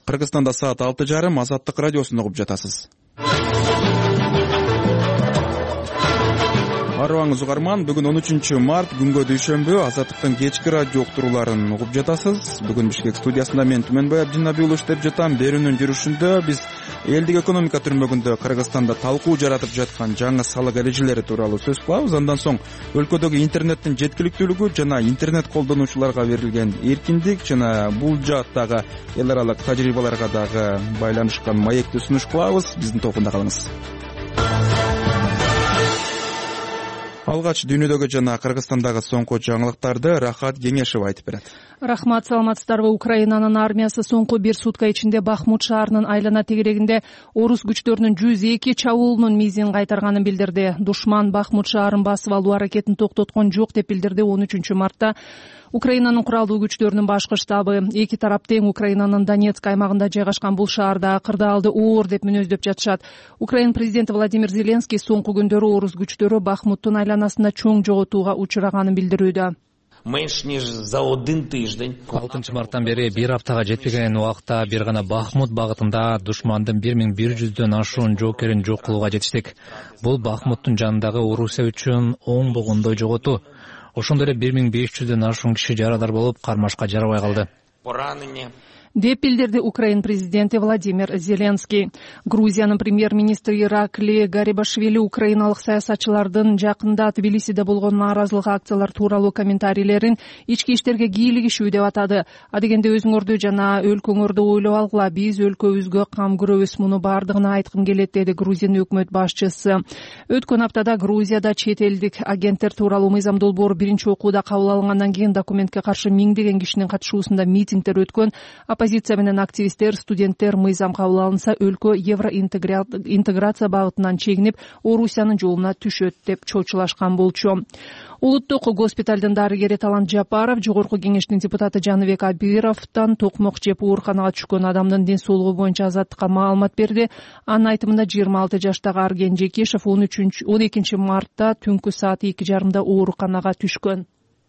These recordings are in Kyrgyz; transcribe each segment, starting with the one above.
Кыргызстанда саат 6:30, Азаттык радиосун угуп жатасыз. Арыбаңыз угарман, бүгүн 13 март, күнгө дүйшөмбү, Азаттыктын кечки радио уктурууларын угуп жатасыз. Бүгүн Бишкек студиясында мен Түмөнбай Абдинабиулов иштеп жатам. Берүүнүн жүрүшүндө биз элдик экономика түрмөгүндө Кыргызстанда талкуу жаратып жаткан жаңы салык эрежелери тууралуу сөз кылабыз. Андан соң өлкөдөгү интернеттин жеткиликтүүлүгү жана интернет колдонуучуларга берилген эркиндик жана бул жааттагы эл аралык тажрыйбаларга дагы байланышкан маекти сунуш кылабыз. Биздин топунда калыңыз. Алгач дүйнөдөгү жана Кыргызстандагы соңку жаңылыктарды Рахат Кеңешева айтып берет. Рахмат, саламатсыздарбы. Украинанын армиясы соңку бир сутка ичинде Бахмут шаарынын айлана тегерегинде орус күчтөрүнүн 102 чабуулунун мизин кайтарганын билдирди. Душман Бахмут шаарын басып алуу аракетин токтоткон жок деп билдирди 13 мартта Украинанын куралдуу күчтөрүнүн башкы штабы. Эки тарап тең Украинанын Донецк аймагында жайгашкан бул шаарда кырдаалды оор деп мүнөздөп жатышат. Украин президенти Владимир Зеленский соңку күндөрү орус күчтөрү Бахмуттун айланасында чоң жоготууга учураганын билдирүүдө. Менш ниже за 1 тиждень. 6 марттан бери бир аптага жетпеген убакта бир гана Бахмут багытында душмандын 1100дөн ашуун жоокерин жок кылууга жетиштик. Бул Бахмуттун жанындагы Орусия үчүн оңбогондой жоготуу. Ошондой эле 1500дөн ашуун киши жарадар болуп, кармашка жарабай калды деп билдирди Украин президенти Владимир Зеленский. Грузиянын премьер-министри Иракли Гарибашвили украиналык саясатчылардын жакында Тбилисиде болгон нааразылык акциялар тууралуу комментарийлерин ички иштерге кийлигишүү деп атады. Адегенде өзүңөрдү жана өлкөңөрдү ойлоп алгыла, биз өлкөбүзгө кам көрөбүз, муну бардыгына айткым келет, деди Грузиянын өкмөт башчысы. Өткөн аптада Грузияда чет элдик агенттер тууралуу мыйзам долбоор биринчи окууда кабыл алынгандан кийин документке каршы миңдеген кишинин катышуусунда митингдер өткөн. Оппозиция менен активисттер, студенттер мыйзам кабыл алынса өлкө евроинтеграция багытынан чегинип, Орусиянын жолуна түшөт деп чочулашкан болчу. Улуттук госпиталдын дарыгери Талант Жапаров жогорку кеңештин депутаты Жаныбек Абировдон токмок жеп ооруканага түшкөн адамдын ден соолугу боюнча Азаттыкка маалымат берди. Анын айтымында 26 жаштагы Арген Жекешев 12 мартта түнкү саат 2:30 ооруканага түшкөн.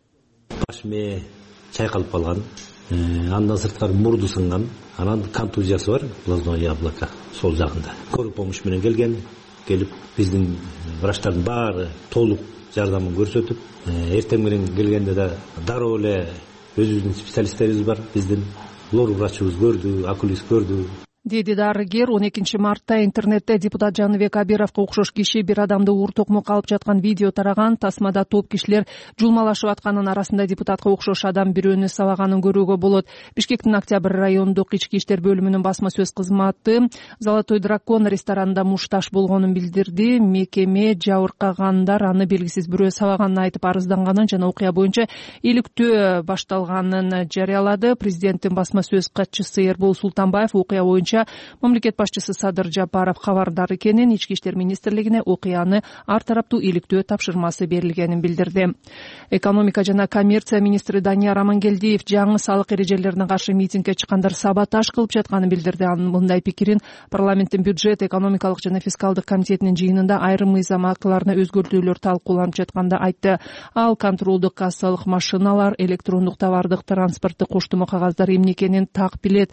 Башыме чайкалып калган. Андан сырткары мурду сынган, анан контузиясы бар, глазное яблоко сол жагында. Скорый помощь менен келип биздин врачтардын баары толук жардамын көрсөтүп, эртең менен келгенде да дароо эле өзүбүздүн специалисттерибиз бар, биздин лор врачыбыз көрдү, окулист көрдү. Деди дарыгер 12 мартта интернетте депутат Жаныбек Абировго окшош киши бир адамды уур токмок алып жаткан видео тараган. Тасмада топ кишилер жулмалашып атканын арасында депутатка окшош адам бирөөнү сабаганын көрүүгө болот. Бишкектин Октябрь райондук ички иштер бөлүмүнүн басма сөз кызматы Золотой дракон ресторанында мушташ болгонун билдирди. Мекеме жабыркагандар аны белгисиз бирөө сабаганын айтып арызданганын жана окуя боюнча иликтөө башталганын жарыялады. Президенттин басма сөз катчысы Эрбол Султанбаев окуя боюнча мамлекет башчысы Садыр Жапаров кабардар экенин, ички иштер министрлигине окуяны ар тараптуу иликтөө тапшырмасы берилгенин билдирди. Экономика жана коммерция министри Данияр Амангелдиев жаңы салык эрежелерине каршы митингге чыккандар саботаж кылып жатканын билдирди. Анын мындай пикирин парламенттин бюджет, экономикалык жана фискалдык комитетинин жыйынында айрым мыйзам актыларына өзгөртүүлөр талкууланып жатканда айтты. Ал контролдук кассалык машиналар, электрондук товардык транспорттук коштомо кагаздар эмне экенин так билет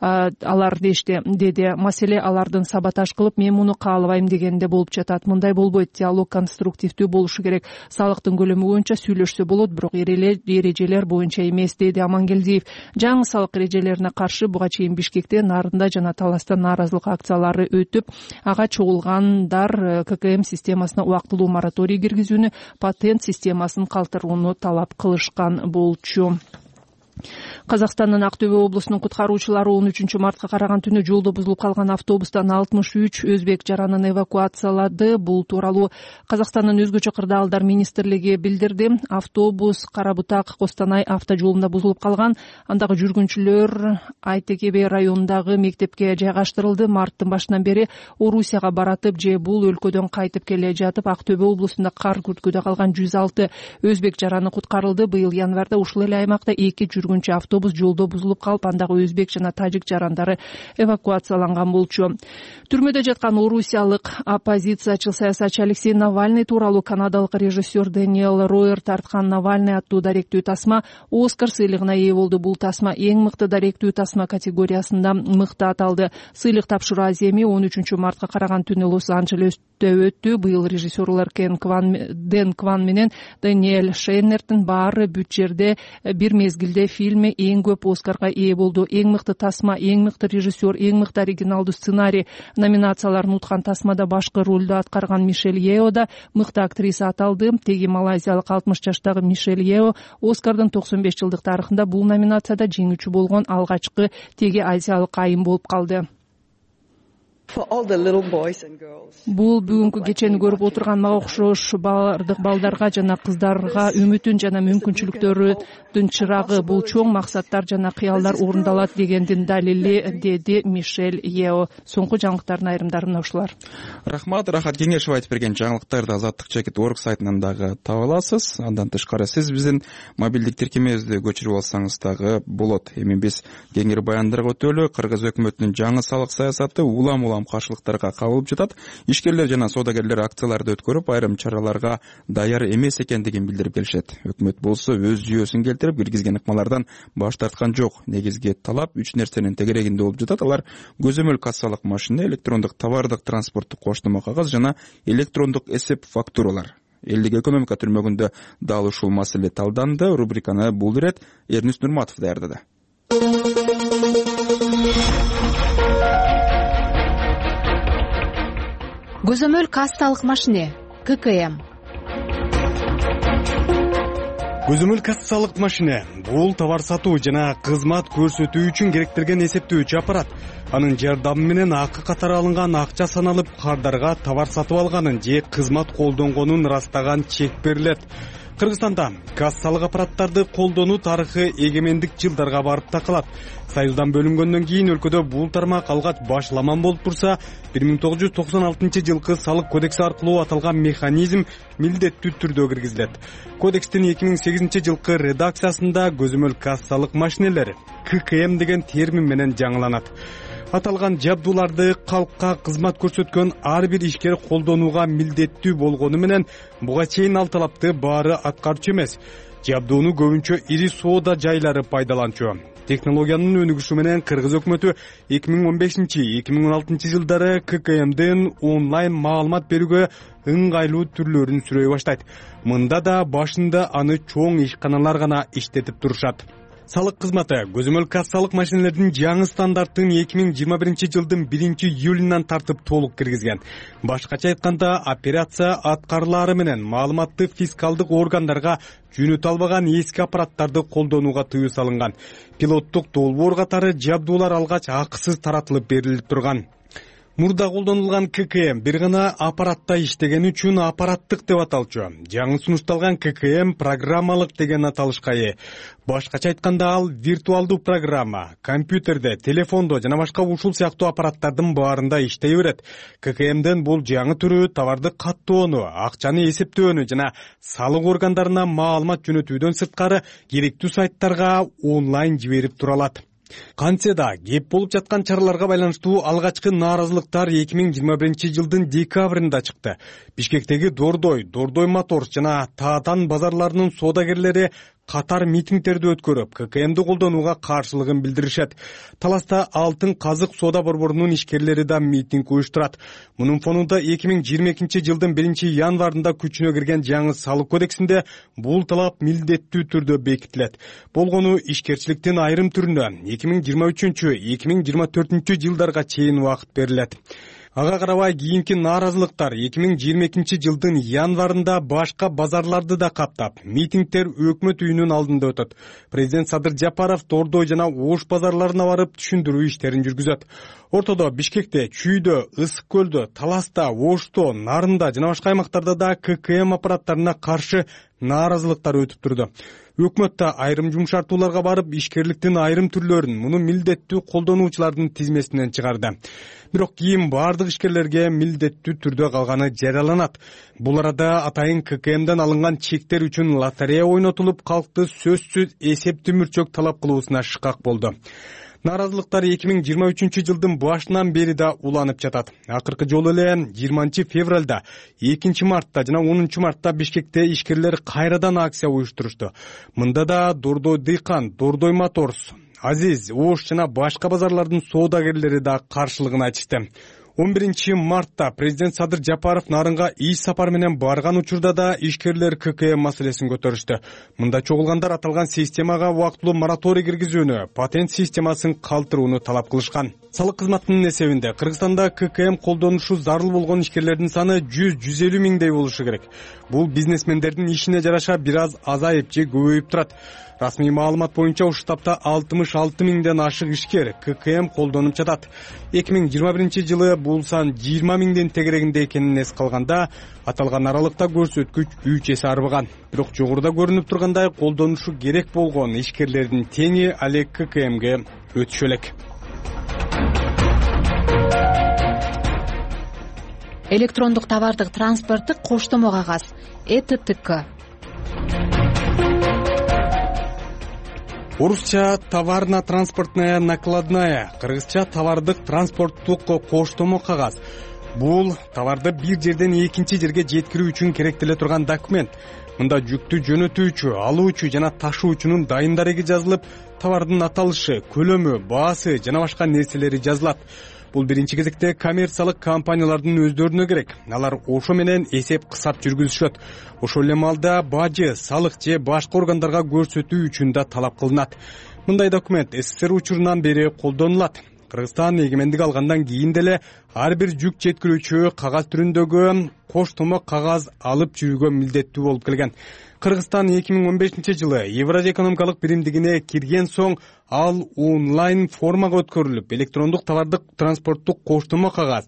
алар деди. Маселе алардын саботаж кылып, мен муну каалабайм дегенде болуп жатат. Мындай болбойт, диалог конструктивдүү болушу керек. Салыктын көлөмү боюнча сүйлөшсө болот, бирок эрежелер боюнча эмес, деди Амангелдиев. Жаңы салык эрежелерине каршы буга чейин Бишкекте, Нарында жана Таласта нааразылык акциялары өтүп, ага чогулгандар ККМ системасына убактылуу мораторий киргизүүнү, патент системасын калтырууну талап кылышкан болчу. Казакстандын Актөбө облусунун куткаруучулары 13 мартка караган түнү жолдо бузулуп калган автобустан 63 өзбек жаранын эвакуациялады. Бул тууралуу Казакстандын өзгөчө кырдаалдар министрлиги билдирди. Автобус Карабутак Костанай автожолунда бузулуп калган. Андагы жүргүнчүлөр Айтекебе районундагы мектепке жайгаштырылды. Марттын башынан бери Орусияга баратып же бул өлкөдөн кайтып келе жатып Актөбө облусунда кар күрткүдө калган 106 өзбек жараны куткарылды. Быйыл январда ушул эле аймакта 2 жүргүнчү автобус жолдо бузулуп калып, андагы өзбек жана тажик жарандары эвакуацияланган болчу. Түрмөдө жаткан орусиялык оппозициячы саясатчы Алексей Навальный тууралуу канадалык режиссер Дэниел Ройер тарткан «Навальный» аттуу даректүү тасма Оскар сыйлыгына ээ болду. Бул тасма эң мыкты даректүү тасма категориясында мыкты аталды. Сыйлык тапшыруу аземи 13 мартка караган түнү Лос-Анджелесте өттү. Быйыл режиссерлор Дэн Кван менен Даниэль Шейнердин баары бүт жерде бир мезгилде фильми эң көп Оскарга ээ болду. Эң мыкты тасма, эң мыкты режиссер, эң мыкты оригиналдуу сценарий номинацияларын уткан тасмада башкы ролду аткарган Мишель Ео да мыкты актриса аталды. Теги малайзиялык 60 жаштагы Мишель Ео Оскардын 95 жылдык тарыхында бул номинацияда жеңүүчү болгон алгачкы теги азиялык айым болуп калды. Бул бүгүнкү кечени көрүп отурган мага окшош бардык балдарга жана кыздарга үмүтүн жана мүмкүнчүлүктөрүнүн чырагы. Бул чоң максаттар жана кыялдар орундалат дегендин далили, деди Мишель Ео. Соңку жаңылыктардын айрымдары мына ушулар. Рахмат, Рахат Кеңешев айтып берген жаңылыктарды Азаттык.org сайтынан дагы таба аласыз. Андан тышкары сиз биздин мобилдик тиркемебизди көчүрүп алсаңыз дагы болот. Эми биз кеңири баяндарга өтөлү. Кыргыз өкмөтүнүн жаңы салык саясаты улам каршылыктарга кабылып жатат. Ишкерлер жана соодагерлер акцияларды өткөрүп, айрым чараларга даяр эмес экендигин билдирип келишет. Өкмөт болсо өз жүйөсүн келтирип, киргизген ыкмалардан баш тарткан жок. Негизги талап 3 нерсенин тегерегинде болуп жатат. Алар көзөмөл кассалык машина, электрондук товардык транспорттук коштомо кагаз жана электрондук эсеп фактуралар. Элдик экономика түрмөгүндө дал ушул маселе талданды. Рубриканы бул ирет Эрнис Нурматов даярдады. Көзөмөл кассалык машине ККМ. Көзөмөл кассалык машине бул товар сатуу жана кызмат көрсөтүү үчүн керектелген эсептөөчү аппарат. Анын жардамы менен акы катары алынган акча саналып, кардарга товар сатып алганын же кызмат колдонгонун ырастаган чек берилет. Кыргызстанда кассалык аппараттарды колдонуу тарыхы эгемендик жылдарга барып такалат. Союздан бөлүнгөндөн кийин өлкөдө бул тармак алгач башламан болуп турса, 1996-жылкы салык кодекси аркылуу аталган механизм милдеттүү түрдө киргизилет. Кодекстин 2008-жылкы редакциясында көзөмөл кассалык машинелер ККМ деген термин менен жаңыланат. Аталган жабдууларды калкка кызмат көрсөткөн ар бир ишкер колдонууга милдеттүү болгону менен буга чейин ал талапты баары аткарчу эмес. Жабдууну көбүнчө ири соода жайлары пайдаланчу. Технологиянын өнүгүшү менен Кыргыз өкмөтү 2015-2016 жылдары ККМдин онлайн маалымат берүүгө ыңгайлуу түрлөрүн сүрөй баштайт. Мында да башында аны чоң ишканалар гана иштетип турушат. Салык кызматы көзөмөл кассалык машинелердин жаңы стандартын 2021 жылдын 1-июлунан тартып толук киргизген. Башкача айтканда, операция аткарылары менен маалыматты фискалдык органдарга жөнөтө албаган эски аппараттарды колдонууга тыюу салынган. Пилоттук долбоор катары жабдуулар алгач акысыз таратылып берилип турган. Мурда колдонулган ККМ бир гана аппаратта иштеген үчүн аппараттык деп аталчу. Жаңы сунушталган ККМ программалык деген аталышка ээ. Башкача айтканда ал виртуалдуу программа, компьютерде, телефондо жана башка ушул сыяктуу аппараттардын баарында иштей берет. ККМдин бул жаңы түрү товарды каттоону, акчаны эсептөөнү жана салык органдарына маалымат жөнөтүүдөн сырткары керектүү сайттарга онлайн жиберип тура алат. Кантсе да кеп болуп жаткан чараларга байланыштуу алгачкы нааразылыктар 2021 жылдын декабрында чыкты. Бишкектеги Дордой Моторс жана Таатан базарларынын соодагерлери катар митингдерди өткөрүп, ККМди колдонууга каршылыгын билдиришет. Таласта Алтын Казык соода борборунун ишкерлери да митинг уюштурат. Мунун фонунда 2022 жылдын 1-январында күчүнө кирген жаңы салык кодексинде бул талап милдеттүү түрдө бекитилет. Болгону ишкерчиликтин айрым түрүнө 2023-2024 жылдарга чейин убакыт берилет. Ага карабай кийинки нааразылыктар 2022 жылдын январында башка базарларды да каптап, митингдер өкмөт үйүнүн алдында өтөт. Президент Садыр Жапаров Дордой жана Ош базарларына барып түшүндүрүү иштерин жүргүзөт. Ортодо Бишкекте, Чүйдө, Ысык көлдө, Таласта, Ошто, Нарында жана башка аймактарда да ККМ аппараттарына каршы нааразылыктар өтүп турду. өкмөт да айрым жумшартууларга барып ишкерликтин айрым түрлөрүн муну милдеттүү колдонуучулардын тизмесинен чыгарды. Бирок кийин баардык ишкерлерге милдеттүү түрдө калганы жарыяланат. Бул арада атайын ККМден алынган чектер үчүн лотерея ойнотулуп, калкты сөзсүз эсептүү мүрчөк талап кылуусуна шыкак болду. Нааразылыктар 2023 жылдын башынан бери да уланып жатат. Акыркы жолу эле 20 февралда, 2 мартта жана 10 мартта Бишкекте ишкерлер кайрадан акция уюштурушту. Мында да Дордой Дыйкан, Дордой Моторс, Азиз, Ош жана башка базарлардын соодагерлери да каршылыгын айтышты. 11 мартта президент Садыр Жапаров Нарынга иш сапар менен барган учурда да ишкерлер ККМ маселесин көтөрүштү. Мында чогулгандар аталган системага убактылуу мораторий киргизүүнү, патент системасын калтырууну талап кылышкан. Салык кызматынын эсебинде Кыргызстанда ККМ колдонушу зарыл болгон ишкерлердин саны 100-150 миңдей болушу керек. Бул бизнесмендердин ишине жараша бир аз азайып же көбөйүп турат. Расмий маалымат боюнча ушул тапта 66 миңден ашык ишкер ККМ колдонуп жатат. 2021 жылы бул сан 20 миңдин тегерегинде экенин эске алганда, аталган аралыкта көрсөткүч 3 эсе арбыган. Бирок жогоруда көрүнүп тургандай колдонушу керек болгон ишкерлердин теңи але ККМге өтүшө элек. Электрондук товардык транспорттук коштомо кагаз ЭТТК. Орусча товарно-транспортная накладная, кыргызча товардык транспорттук коштомо кагаз. Бул товарды бир жерден экинчи жерге жеткирүү үчүн керектеле турган документ. Мында жүктү жөнөтүүчү, алуучу жана ташуучунун дайын дареги жазылып, товардын аталышы, көлөмү, баасы жана башка нерселери жазылат. Бул биринчи кезекте коммерциялык компаниялардын өздөрүнө керек. Алар ошо менен эсеп кысап жүргүзүшөт. Ошол эле маалда бажы, салык же башка органдарга көрсөтүү үчүн да талап кылынат. Мындай документ СССР учурунан бери колдонулат. Кыргызстан эгемендик алгандан кийин деле ар бир жүк жеткирүүчү кагаз түрүндөгү коштомо кагаз алып жүрүүгө милдеттүү болуп келген. Кыргызстан 2015 жылы Евразия экономикалык биримдигине кирген соң ал онлайн формага өткөрүлүп, электрондук товардык транспорттук коштомо кагаз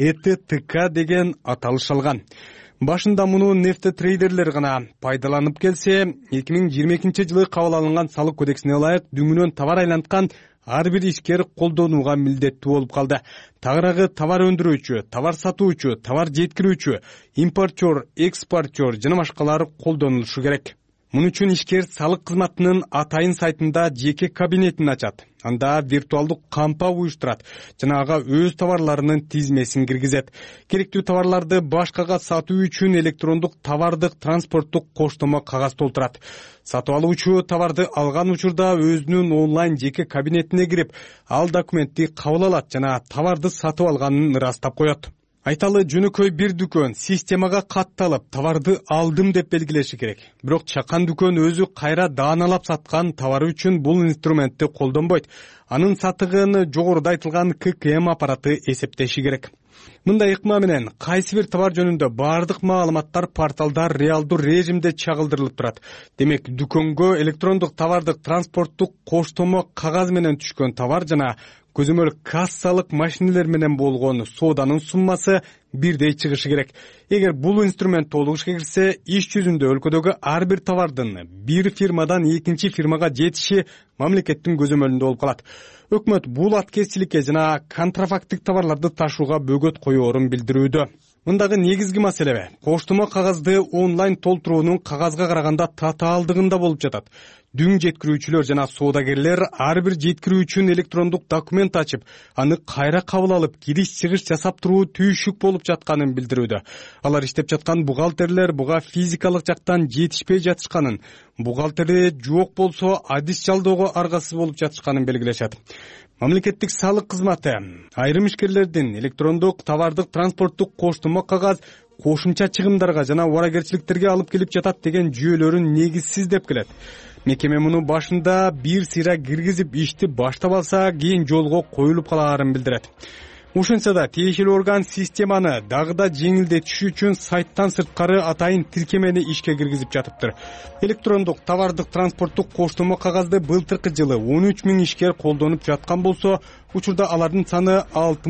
ЭТТК деген аталыш алган. Башында муну нефтетрейдерлер гана пайдаланып келсе, 2022 жылы кабыл алынган салык кодексине ылайык дүңүнөн товар айланткан ар бир ишкер колдонууга милдеттүү болуп калды. Тагыраагы товар өндүрүүчү, товар сатуучу, товар жеткирүүчү, импортер, экспортер жана башкалары колдонулушу керек. Муну үчүн ишкер салык кызматынын атайын сайтында жеке кабинетин ачат. Анда виртуалдык кампа уюштурат жана ага өз товарларынын тизмесин киргизет. Керектүү товарларды башкага сатуу үчүн электрондук товардык транспорттук коштомо кагаз толтурат. Сатып алуучу товарды алган учурда өзүнүн онлайн жеке кабинетине кирип, ал документти кабыл алат жана товарды сатып алганын ырастап коет. Айталы жөнөкөй бир дүкөн системага катталып, товарды алдым деп белгилеши керек. Бирок чакан дүкөн өзү кайра дааналап саткан товары үчүн бул инструментти колдонбойт. Анын сатыгын жогоруда айтылган ККМ аппараты эсептеши керек. Мындай ыкма менен кайсы бир товар жөнүндө баардык маалыматтар порталдар реалдуу режимде чагылдырылып турат. Демек, дүкөнгө электрондук товардык транспорттук коштомо кагаз менен түшкөн товар жана көзөмөл кассалык машинелер менен болгон сооданын суммасы бирдей чыгышы керек. Эгер бул инструмент толук ишке кирсе, иш жүзүндө өлкөдөгү ар бир товардын бир фирмадан экинчи фирмага жетиши мамлекеттин көзөмөлүндө болуп калат. Өкмөт бул аткезчиликке жана контрафакттык товарларды ташууга бөгөт коёорун билдирүүдө. Мындагы негизги маселе коштомо кагазды онлайн толтуруунун кагазга караганда татаалдыгында болуп жатат. Дүң жеткирүүчүлөр жана соодагерлер ар бир жеткирүү үчүн электрондук документ ачып, аны кайра кабыл алып, кириш-чыгыш жасап туруу түйшүк болуп жатканын билдирүүдө. Алар иштеп жаткан бухгалтерлер буга физикалык жактан жетишпей жатышканын, бухгалтери жок болсо адис жалдоого аргасыз болуп жатышканын белгилешет. Мамлекеттик салык кызматы айрым ишкерлердин электрондук товардык транспорттук коштомо кагаз кошумча чыгымдарга жана убаракерчиликтерге алып келип жатат деген жүйөлөрүн негизсиз деп келет. Мекеме муну башында бир сыйра киргизип ишти баштап алса, кийин жолго коюлуп калаарын билдирет. Ошентсе да тиешелүү орган системаны дагы да жеңилдетиш үчүн сайттан сырткары атайын тиркемени ишке киргизип жатыптыр. Электрондук товардык транспорттук коштомо кагазды былтыркы жылы 13 миң ишкер колдонуп жаткан болсо, учурда алардын саны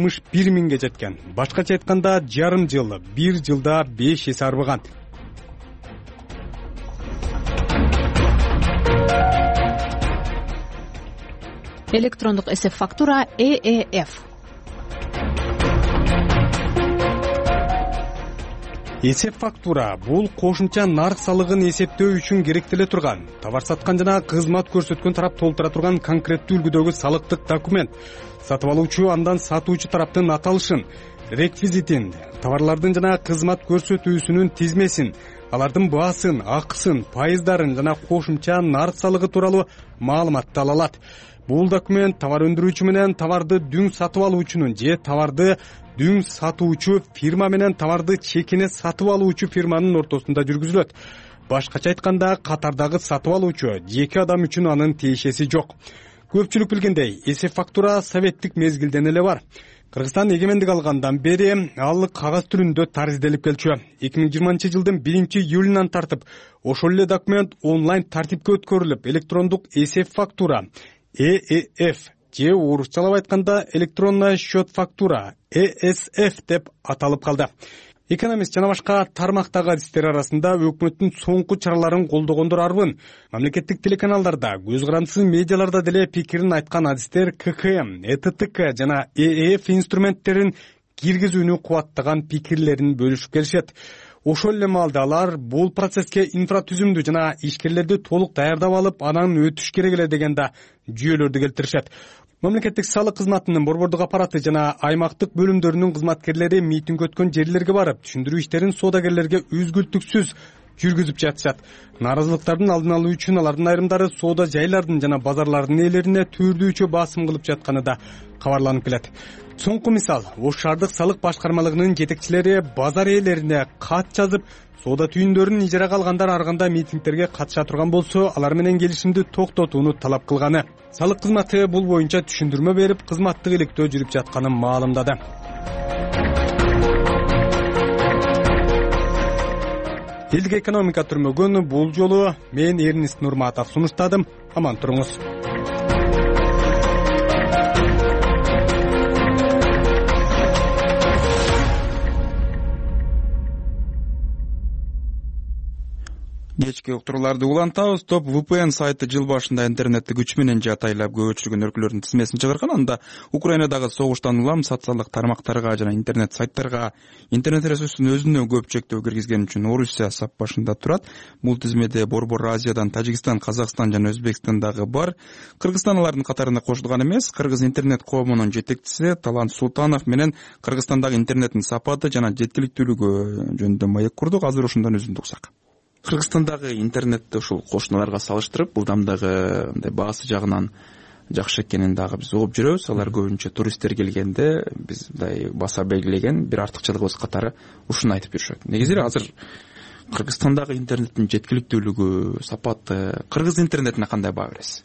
61 миңге жеткен. Башкача айтканда, жарым жыл, бир жылда 5 эсе арбыган. электрондук эсеп фактура EEF. Эсеп фактура бул кошумча нарк салыгын эсептөө үчүн керектеле турган, товар саткан жана кызмат көрсөткөн тарап толтура турган конкреттүү үлгүдөгү салыктык документ. Сатып алуучу андан сатуучу тараптын аталышын, реквизитин, товарлардын жана кызмат көрсөтүүсүнүн тизмесин, алардын баасын, акысын, пайыздарын жана кошумча нарк салыгы тууралуу маалыматты ала алат. Бул документ товар өндүрүүчү менен товарды дүң сатып алуучунун же товарды дүң сатуучу фирма менен товарды чекине сатып алуучу фирманын ортосунда жүргүзүлөт. Башкача айтканда, катардагы сатып алуучу жеке адам үчүн анын тиешеси жок. Көпчүлүк билгендей, эсеп фактура советтик мезгилден эле бар. Кыргызстан эгемендик алгандан бери ал кагаз түрүндө таризделип келчү. 2020-жылдын 1-июлунан тартып, ошол эле документ онлайн тартипке өткөрүлүп, электрондук эсеп фактура EEF же орусчалап айтканда электронная счет фактура ESF деп аталып калды. Экономист жана башка тармактагы адистер арасында өкмөттүн соңку чараларын колдогондор арбын. Мамлекеттик телеканалдарда, көз карандысыз медиаларда деле пикирин айткан адистер КХМ, ЭТТК жана EEF инструменттерин киргизүүнү кубаттаган пикирлерин бөлүшүп келишет. Ошол эле маалда алар бул процесске инфратүзүмдү жана ишкерлерди толук даярдап алып, анан өтүш керек эле деген да жүйөлөрдү келтиришет. Мамлекеттик салык кызматынын борбордук аппараты жана аймактык бөлүмдөрүнүн кызматкерлери митинг өткөн жерлерге барып, түшүндүрүү иштерин соодагерлерге үзгүлтүксүз жүргүзүп жатышат. Нааразылыктардын алдын алуу үчүн алардын айрымдары соода жайлардын жана базарлардын ээлерине түрдүүчө басым кылып жатканы да кабарланып келет. Соңку мисал, Ош шаардык салык башкармалыгынын жетекчилери базар ээлерине кат жазып, соода түйүндөрүн ижарага алгандар арганда митингтерге катыша турган болсо, алар менен келишимди токтотууну талап кылганы. Салык кызматы бул боюнча түшүндүрмө берип, кызматтык иликтөө жүрүп жатканын маалымдады. Элдик экономика түрмөгөн бул жолу мен Эрнист Нурматов сунуштадым. Аман туруңуз. Кечки уктурууларды улантабыз. Топ VPN сайты жыл башында интернетти күч менен жатайлап көчүргөн өлкөлөрдүн тизмесин чыгарган. Анда Украинадагы согуштан улам социалдык тармактарга жана интернет сайттарга интернет ресурсун өзүнө көп чектөө киргизген үчүн Орусия сап башында турат. Бул тизмеде Борбор Азиядан Тажикстан, Казакстан жана Өзбекстандагы бар. Кыргызстан алардын катарына кошулган эмес. Кыргыз интернет коомунун жетекчиси Талант Султанов менен Кыргызстандагы интернеттин сапаты жана жеткиликтүүлүгү жөнүндө маек курдук. Азыр ошондон үзүндү уксак. Кыргызстандагы интернетти ушул кошуналарга салыштырып, бул дагы мындай баасы жагынан жакшы экенин дагы биз угуп жүрөбүз. Алар көбүнчө туристтер келгенде биз мындай баса белгилеген бир артыкчылыгыбыз катары ушуну айтып жүрүшөт. Негизи азыр Кыргызстандагы интернеттин жеткиликтүүлүгү, сапаты, кыргыз интернетине кандай баа бересиз?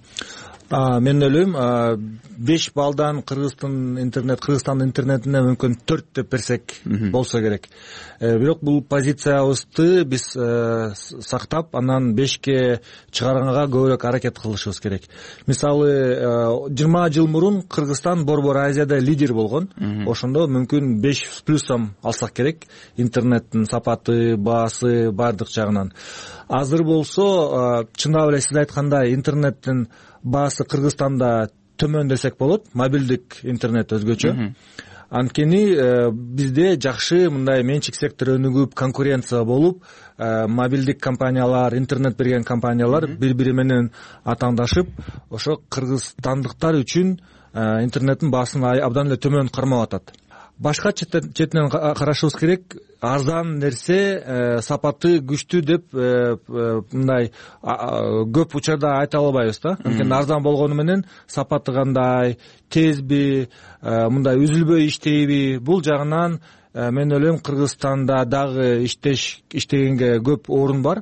Мен ойлойм 5 балдан Кыргыздын интернетине мүмкүн 4 деп берсек болсо керек. Бирок бул позициябызды биз сактап, анан 5ке чыгарганга көбүрөөк аракет кылышыбыз керек. Мисалы 20 жыл мурун Кыргызстан Борбор Азияда лидер болгон. Ошондо мүмкүн 5 плюсом алсак керек. Интернеттин сапаты, баасы бардык жагынан. Азыр болсо чындап эле сиз айткандай интернеттин баасы Кыргызстанда төмөн десек болот. Мобилдик интернет өзгөчө. Анткени бизде жакшы мындай менчик сектор өнүгүп, конкуренция болуп, мобилдик компаниялар, интернет берген компаниялар бири-бири менен атаандашып, ошо кыргызстандыктар үчүн интернеттин баасын абдан эле төмөн кармап атат. Башка четинен карашыбыз керек. Арзан нерсе сапаты күчтүү деп мындай көп учурда айта албайбыз да. Анткени арзан болгону менен сапаты кандай, тезби, мындай үзүлбөй иштейби? Бул жагынан мен ойлойм Кыргызстанда дагы иштегенге көп орун бар.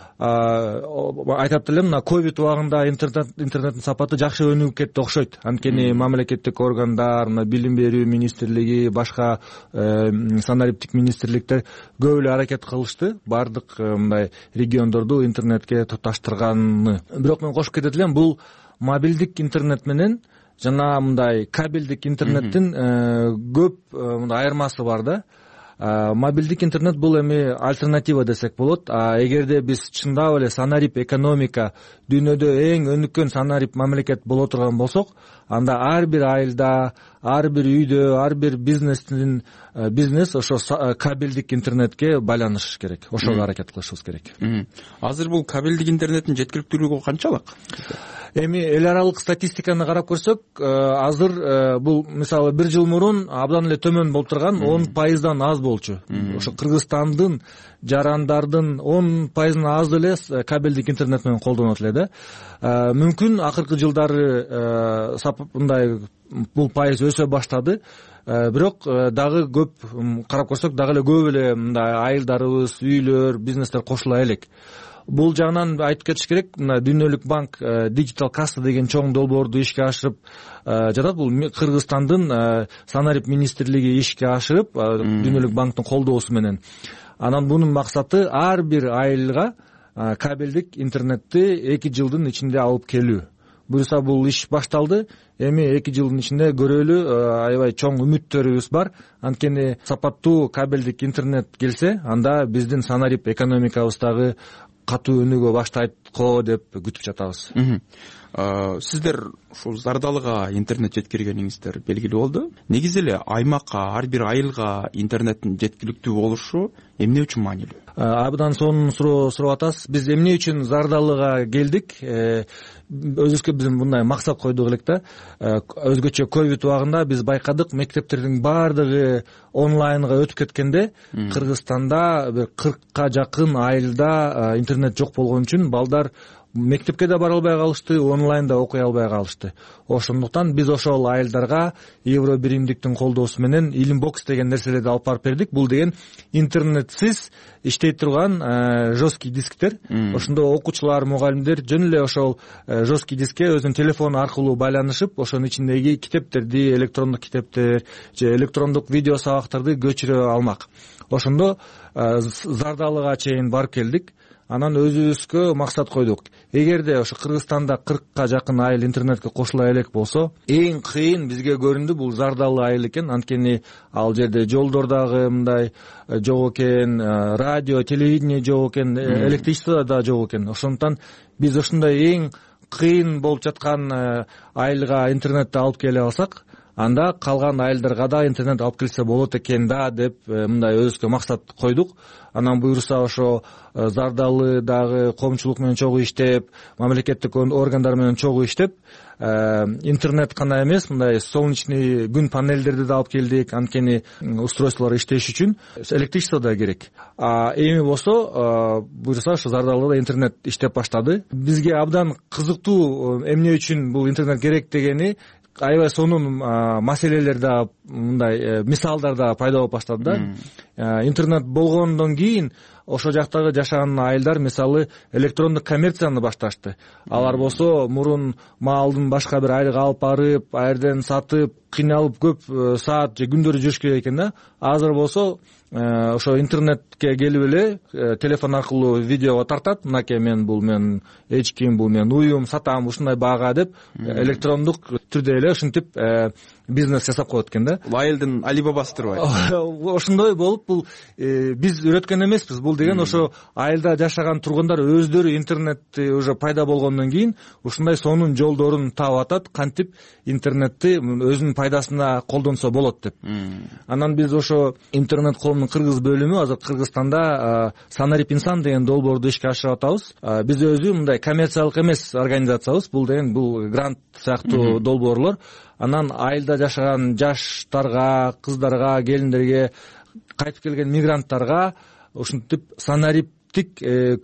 Айтат элем, мына ковид убагында интернеттин сапаты жакшы өнүгүп кетти окшойт. Анткени мамлекеттик органдар, билим берүү министрлиги, башка санариптик министрликтер көп эле аракет кылышты бардык мындай региондорду интернетке туташтырганы. Бирок мен кошуп кетет элем, бул мобилдик интернет менен жана мындай кабелдик интернеттин көп мындай айырмасы бар да. мобилдик интернет бул эми альтернатива десек болот. Эгерде биз чындап эле санарип экономика, дүйнөдө эң өнүккөн санарип мамлекет боло турган болсок, анда ар бир айылда, ар бир үйдө, ар бир бизнес ошо кабелдик интернетке байланышы керек. Ошого аракет кылышыбыз керек. Азыр бул кабелдик интернеттин жеткиликтүүлүгү канчалык? Эми эл аралык статистиканы карап көрсөк, азыр бул мисалы бир жыл мурун абдан эле төмөн болуп турган 10%дан аз болчу. Ошо Кыргызстандын жарандардын 10%дан аз эле кабелдик интернет менен колдонот эле да. Мүмкүн акыркы жылдары мындай бул пайыз өсө баштады. Бирок дагы көп карап көрсөк, дагы эле көп эле мындай айылдарыбыз, үйлөр, бизнестер кошула элек. Бул жагынан айтып кетиш керек, мына Дүйнөлүк банк Digital Kassa деген чоң долбоорду ишке ашырып жатат. Бул Кыргызстандын санарип министрлиги ишке ашырып, Дүйнөлүк банктын колдоосу менен. Анан бунун максаты ар бир айылга кабелдик интернетти 2 жылдын ичинде алып келүү. Буюрса бул иш башталды. Эми 2 жылдын ичинде көрөлү, аябай чоң үмүттөрүбүз бар. Анткени сапаттуу кабелдик интернет келсе, анда биздин санарип экономикабыздагы катуу өнүгө баштайт го деп күтүп жатабыз. Сиздер ушул Зардалыга интернет жеткиргениңиздер белгилүү болду. Негизи эле аймакка, ар бир айылга интернеттин жеткиликтүү болушу эмне үчүн маанилүү? Абдан сонун суроо сурап атасыз. Биз эмне үчүн Зардалыга келдик? Өзүбүзгө биз мындай максат койдук элек да. Өзгөчө ковид убагында биз байкадык, мектептердин баардыгы онлайнга өтүп кеткенде, Кыргызстанда бир 40ка жакын айылда интернет жок болгон үчүн балдар мектепке да бара албай калышты, онлайнда окуй албай калышты. Ошондуктан биз ошол айылдарга Евро биримдиктин колдоосу менен Илимбокс деген нерселерди алып барып бердик. Бул деген интернетсиз иштей турган жесткий дисктер. Ошондо окуучулар, мугалимдер жөн эле ошол жесткий дискке өзүнүн телефону аркылуу байланышып, ошонун ичиндеги китептерди, электрондук китептер же электрондук видео сабактарды көчүрө алмак. Ошондо Зардалыга чейин барып келдик. Анан өзүбүзгө максат койдук. Эгерде ошо Кыргызстанда 40ка жакын айыл интернетке кошула элек болсо, эң кыйын бизге көрүндү бул Зардалы айыл экен. Анткени ал жерде жолдор дагы мындай жок экен, радио, телевидение жок экен, электричество да жок экен. Ошондуктан биз ошондой эң кыйын болуп жаткан айылга интернетти алып келе алсак, анда калган айылдарга да интернет алып келсе болот экен да деп мындай өзүбүзгө максат койдук. Анан буюрса ошо Зардалы дагы коомчулук менен чогуу иштеп, мамлекеттик органдар менен чогуу иштеп, интернет гана эмес, мындай солнечный күн панелдерди да алып келдик. Анткени устройстволор иштеш үчүн электричество да керек. Эми болсо буюрса ошо Зардалыда интернет иштеп баштады. Бизге абдан кызыктуу эмне үчүн бул интернет керек дегени аябай сонун маселелер да, мындай мисалдар да пайда болуп баштады да. Интернет болгондон кийин ошо жактагы жашаган айылдар мисалы электрондук коммерцияны башташты. Алар болсо мурун маалдын башка бир айылга алып барып, ал жерден сатып, кыйналып көп саат же күндөр жүрүш керек экен да. Азыр болсо ошо интернетке келип эле телефон аркылуу видеого тартат. Мынакей бул мен эч ким, бул мен уюм, сатам ушундай баага деп электрондук түрдө эле ушинтип бизнес жасап коет экен да. Айылдын Алибабасы турбайбы? Ошондой болуп, бул биз үйрөткөн эмеспиз. Бул деген ошо айылда жашаган тургундар өздөрү интернетти уже пайда болгондон кийин ушундай сонун жолдорун таап атат, кантип интернетти өзүнүн пайдасына колдонсо болот деп. Анан биз ошо интернет коомдун кыргыз бөлүмү азыр Кыргызстанда Санарип инсан деген долбоорду ишке ашырып атабыз. Биз өзү мындай коммерциялык эмес организациябыз. Бул деген бул грант сыяктуу долбоорлор. Анан айылда жашаган жаштарга, кыздарга, келиндерге, кайтып келген мигранттарга ушинтип санариптик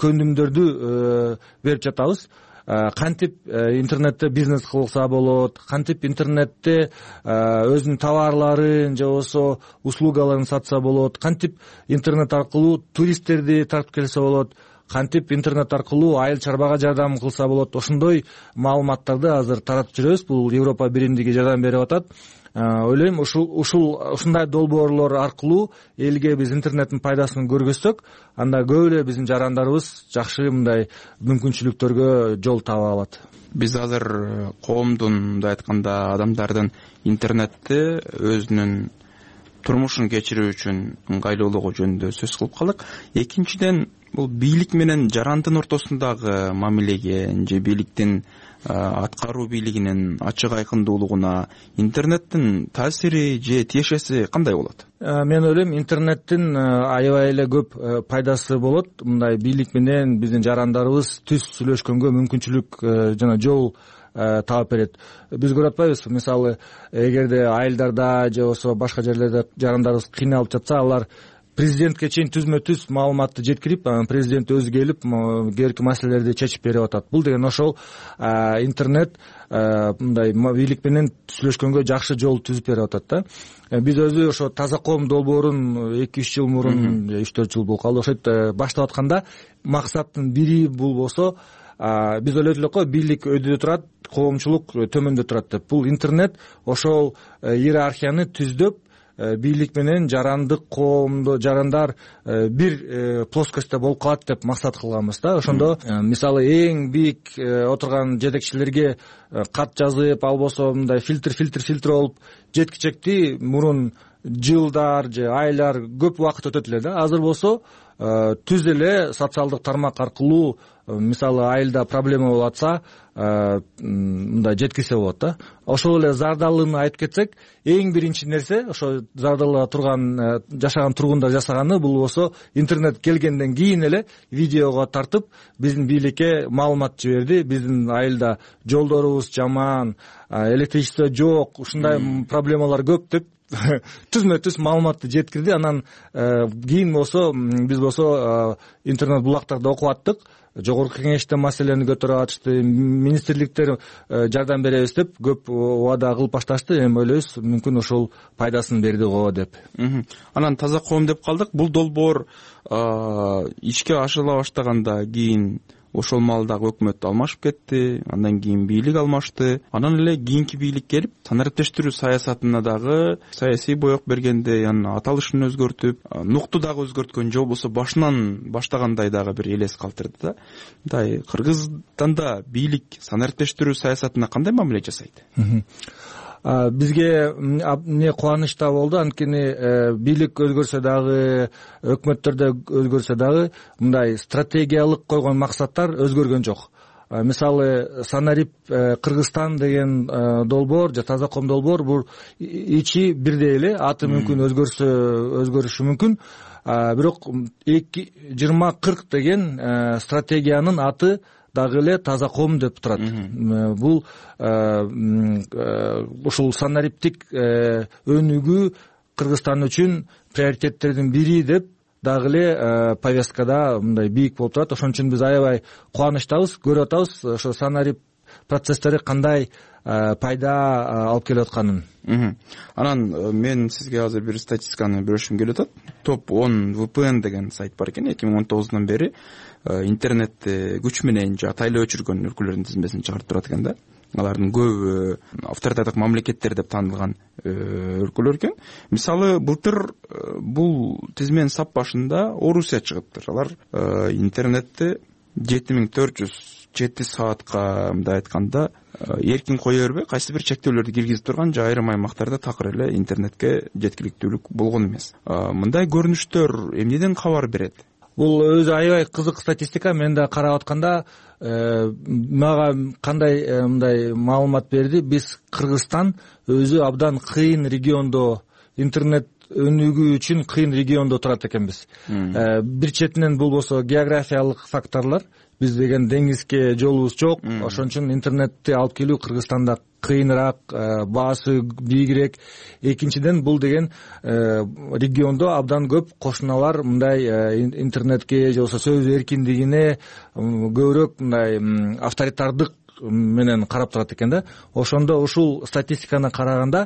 көндүмдөрдү берип жатабыз. Кантип интернетте бизнес кылса болот, кантип интернетте өзүнүн товарларын же болбосо услугаларын сатса болот, кантип интернет аркылуу туристтерди тартып келсе болот, кантип интернет аркылуу айыл чарбага жардам кылса болот. Ошондой маалыматтарды азыр таратып жүрөбүз. Бул Европа биримдиги жардам берип атат. Ойлойм, ушундай долбоорлор аркылуу элге биз интернеттин пайдасын көргөзсөк, анда көп эле биздин жарандарыбыз жакшы мындай мүмкүнчүлүктөргө жол таба алат. Биз азыр коомдун, мындай айтканда, адамдардын интернетти өзүнүн турмушун кечирүү үчүн ыңгайлуулугу жөнүндө сөз кылып калдык. Экинчиден, бул бийлик менен жарандын ортосундагы мамилеге же бийликтин аткаруу бийлигинин ачык айкындуулугуна интернеттин таасири же тиешеси кандай болот? Мен ойлойм, интернеттин аябай эле көп пайдасы болот. Мындай бийлик менен биздин жарандарыбыз түз сүйлөшкөнгө мүмкүнчүлүк жана жол таап берет. Биз көрүп атпайбызбы, мисалы, эгерде айылдарда же болбосо башка жерлерде жарандарыбыз кыйналып жатса, алар президентке чейин түзмө-түз маалыматты жеткирип, президент өзү келип керки маселелерди чечип берип атат. Бул деген ошол интернет мындай бийлик менен сүйлөшкөнгө жакшы жол түзүп берип атат да. Биз өзү ошо Таза коом долбоорун 2-3 жыл мурун, 3-4 жыл болуп калды, ошентип баштап атканда максаттын бири бул болсо, биз ойлойт элекпи, бийлик өйдө турат, коомчулук төмөндө турат деп. Бул интернет ошол иерархияны түздөп, бийлик менен жарандык коомдо жарандар бир плоскостьта болуп калат деп максат кылганбыз да. Ошондо мисалы эң бийик отурган жетекчилерге кат жазып, ал болсо мындай фильтр болуп жеткичекти мурун жылдар же айлар көп убакыт өтөт эле да. Азыр болсо түз эле социалдык тармак аркылуу, мисалы, айылда проблема болуп атса, мындай жеткирсе болот да. Ошол эле Зардалыны айтып кетсек, эң биринчи нерсе ошо Зардалыда турган жашаган тургундар жасаганы бул болсо интернет келгенден кийин эле видеого тартып биздин бийликке маалымат жиберди. Биздин айылда жолдорубуз жаман, электричество жок, ушундай проблемалар көп деп түзмө-түз маалыматты жеткирди. Анан кийин болсо биз болсо интернет булактарда окуп аттык. Жогорку кеңеште маселени көтөрүп атышты, министрликтер жардам беребиз деп көп убада кылып башташты. Эми ойлойбуз, мүмкүн ошол пайдасын берди го деп. Анан Таза коом деп калдык. Бул долбоор ишке ашыла баштаганда кийин ошол маалдагы өкмөт алмашып кетти, андан кийин бийлик алмашты. Анан эле кийинки бийлик келип, санариптештирүү саясатына дагы саясий боек бергенде, яны аталышын өзгөртүп, нукту дагы өзгөрткөн, же болбосо башынан баштагандай дагы бир элес калтырды да. Мындай Кыргызстанда бийлик санариптештирүү саясатына кандай мамиле жасайт? Бизге эмне кубаныч да болду, анткени бийлик өзгөрсө дагы, өкмөттөрдө өзгөрсө дагы мындай стратегиялык койгон максаттар өзгөргөн жок. Мисалы, Санарип Кыргызстан деген долбоор же Таза коом долбоор, бул ичи бирдей эле, аты мүмкүн өзгөрүшү мүмкүн. Бирок 2040 деген стратегиянын аты дагы эле Таза коом деп турат. Бул ушул санариптик өнүгүү Кыргызстан үчүн приоритеттердин бири деп дагы эле повесткада мындай бийик болуп турат. Ошон үчүн биз аябай кубанычтабыз, көрүп атабыз ошо санарип процесстери кандай пайда алып келип атканын. Анан мен сизге азыр бир статистиканы бөлүшүм келип атат. Топ 10 VPN деген сайт бар экен. 2019 бери интернетти күч менен же атайлы өчүргөн өлкөлөрдүн тизмесин чыгарып турат экен да. Алардын көбү авторитардык мамлекеттер деп таанылган өлкөлөр экен. Мисалы, былтыр бул тизменин сап башында Орусия чыгыптыр. Алар интернетти 7407 саатка, мындай айтканда, эркин кое бербей, кайсы бир чектөөлөрдү киргизип турган, же айрым аймактарда такыр эле интернетке жеткиликтүүлүк болгон эмес. Мындай көрүнүштөр эмнеден кабар берет? Бул өзү аябай кызык статистика. Мен да карап атканда мага кандай мындай маалымат берди. Биз Кыргызстан өзү абдан кыйын региондо, интернет өнүгүү үчүн кыйын региондо турат экенбиз. Бир четинен бул болсо географиялык факторлор. Биз деген деңизге жолубуз жок, ошон үчүн интернетти алып келүү Кыргызстанда кыйыныраак, баасы бийигирээк. Экинчиден, бул деген региондо абдан көп кошуналар мындай интернетке же болбосо сөз эркиндигине көбүрөөк мындай авторитардык менен карап турат экен да. Ошондо ушул статистиканы караганда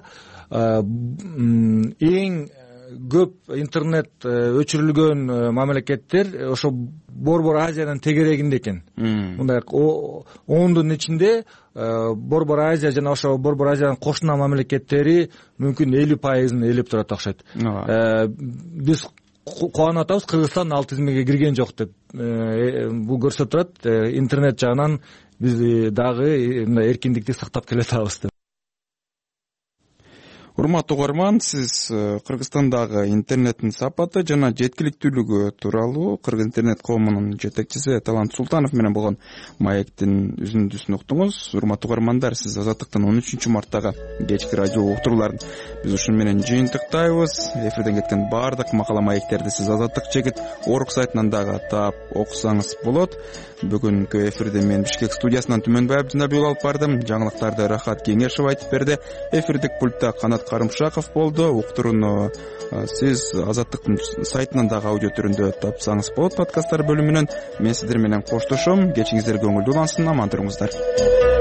эң көп интернет өчүрүлгөн мамлекеттер ошо Борбор Азиянын тегерегинде экен. Мындай 10дун ичинде Борбор Азия жана ошо Борбор Азиянын кошуна мамлекеттери мүмкүн 50%-ын ээлеп турат окшойт. Биз кубанып атабыз, Кыргызстан ал тизмеге кирген жок деп. Бул көрсөтүп турат, интернет жагынан биз дагы эркиндикти сактап келе атабыз деп. Урматтуу угарман, сиз Кыргызстандагы интернеттин сапаты жана жеткиликтүүлүгү тууралуу Кыргыз интернет коомунун жетекчиси Талант Султанов менен болгон маектин үзүндүсүн уктуңуз. Урматтуу угармандар, сиз Азаттыктын 13 марттагы кечки радио уктурууларын биз ушун менен жыйынтыктайбыз. Эфирден кеткен баардык макала маектерди сиз Азаттык чекит орг сайтынан дагы таап окусаңыз болот. Бүгүнкү эфирде мен Бишкек студиясынан Түмөнбай Абдинабиев алып бардым. Жаңылыктарды Рахат Кеңешев айтып берди. Эфирдик пультта Канат Карымшаков болду. Уктурууну сиз Азаттыктын сайтынан дагы аудио түрүндө тапсаңыз болот. Подкасттар бөлүмүнөн мен сиздер менен коштошом. Кечиңиздер көңүлдүү улансын, аман туруңуздар.